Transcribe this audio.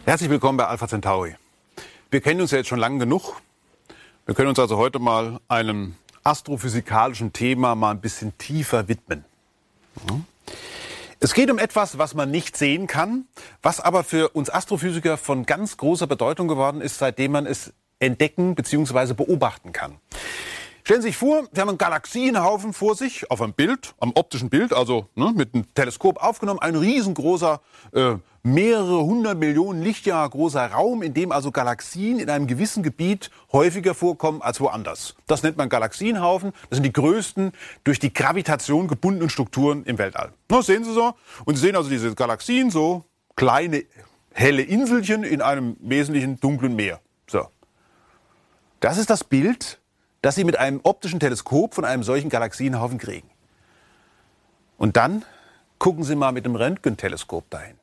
Herzlich willkommen bei Alpha Centauri. Wir kennen uns ja jetzt schon lange genug. Wir können uns also heute mal einem astrophysikalischen Thema mal ein bisschen tiefer widmen. Es geht um etwas, was man nicht sehen kann, was aber für uns Astrophysiker von ganz großer Bedeutung geworden ist, seitdem man es entdecken bzw. beobachten kann. Stellen Sie sich vor, Sie haben einen Galaxienhaufen vor sich auf einem Bild, am optischen Bild, also mit einem Teleskop aufgenommen, ein riesengroßer, mehrere 100 Millionen Lichtjahre großer Raum, in dem also Galaxien in einem gewissen Gebiet häufiger vorkommen als woanders. Das nennt man Galaxienhaufen. Das sind die größten, durch die Gravitation gebundenen Strukturen im Weltall. Das sehen Sie so. Und Sie sehen also diese Galaxien, so kleine, helle Inselchen in einem wesentlichen dunklen Meer. So. Das ist das Bild, das Sie mit einem optischen Teleskop von einem solchen Galaxienhaufen kriegen. Und dann gucken Sie mal mit dem Röntgenteleskop dahin.